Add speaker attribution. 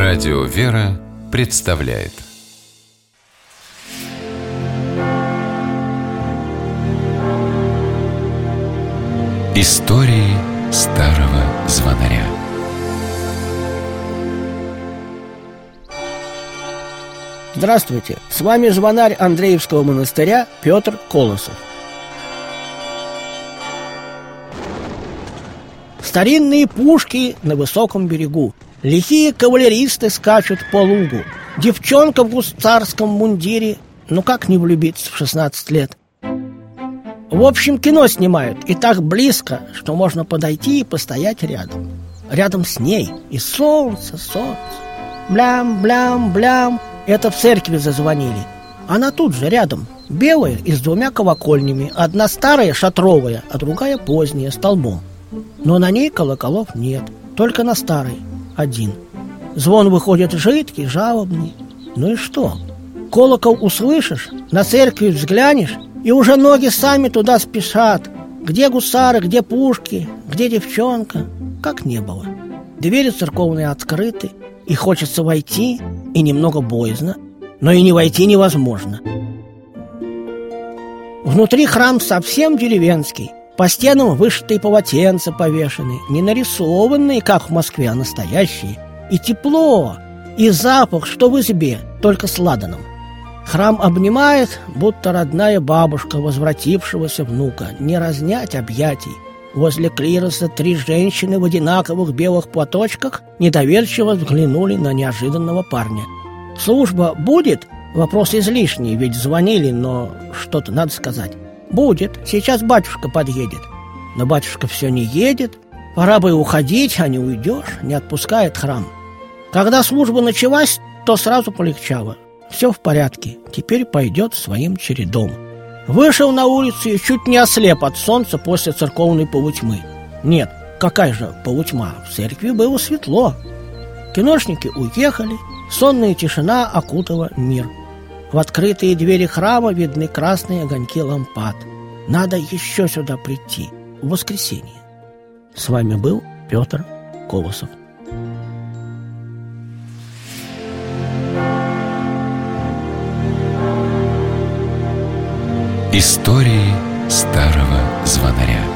Speaker 1: Радио «Вера» представляет Истории старого звонаря.
Speaker 2: Здравствуйте, с вами звонарь Андреевского монастыря Петр Колосов. Старинные пушки на высоком берегу, лихие кавалеристы скачут по лугу, девчонка в гусарском мундире, ну как не влюбиться в 16 лет? В общем, кино снимают, и так близко, что можно подойти и постоять рядом. Рядом с ней, и солнце. Блям, блям, блям. Это в церкви зазвонили. Она тут же рядом, белая и с двумя колокольнями. Одна старая, шатровая, а другая поздняя, столбом. Но на ней колоколов нет, только на старой один. Звон выходит жидкий, жалобный. Ну и что? Колокол услышишь, на церковь взглянешь, и уже ноги сами туда спешат. Где гусары, где пушки, где девчонка? Как не было. Двери церковные открыты, и хочется войти, и немного боязно, но и не войти невозможно. Внутри храм совсем деревенский. По стенам вышитые полотенца повешены, не нарисованные, как в Москве, а настоящие. И тепло, и запах, что в избе, только с ладаном. Храм обнимает, будто родная бабушка возвратившегося внука. Не разнять объятий. Возле клироса 3 женщины в одинаковых белых платочках недоверчиво взглянули на неожиданного парня. «Служба будет?» Вопрос излишний, ведь звонили, но что-то надо сказать. «Будет, сейчас батюшка подъедет». Но батюшка все не едет. Пора бы уходить, а не уйдешь, не отпускает храм. Когда служба началась, то сразу полегчало. Все в порядке, теперь пойдет своим чередом. Вышел на улицу и чуть не ослеп от солнца после церковной полутьмы. Нет, какая же полутьма, в церкви было светло. Киношники уехали, сонная тишина окутала мир. В открытые двери храма видны красные огоньки лампад. Надо еще сюда прийти, в воскресенье. С вами был Петр Колосов.
Speaker 1: Истории старого звонаря.